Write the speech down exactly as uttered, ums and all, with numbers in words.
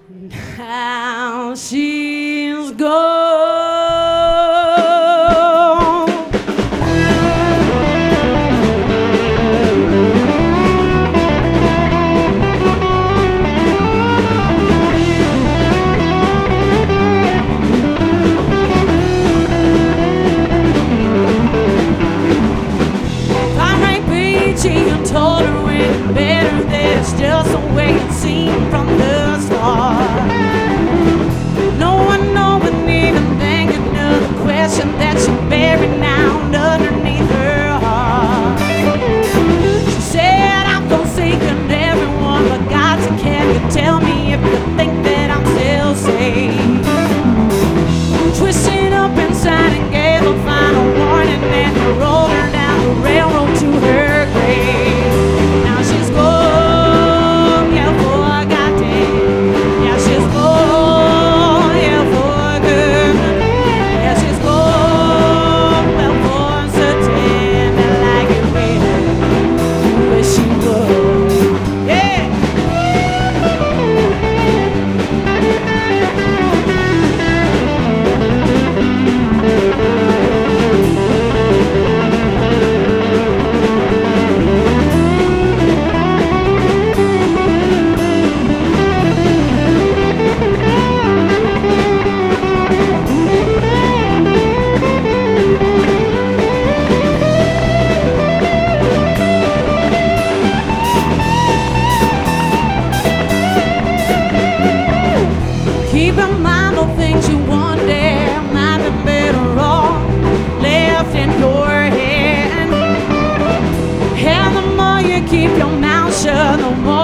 Now she's gone. And told her when better, there's just a way it seemed from the start. No one, no one even thinking of the question that she buried now underneath her heart. She said, I'm forsaken everyone but God, so can you tell me if you think that I'm still safe? Twisted up inside and gave a final warning, and they rolled her down the railroad to her. Now she's gone, yeah, forgotten. Yeah, she's gone, yeah, for good. Yeah, she's gone, well, for certain. And like it will, wish she would. Yeah. Keep in mind the things you one day might be better off left in your hand. And the more you keep your mouth shut, the more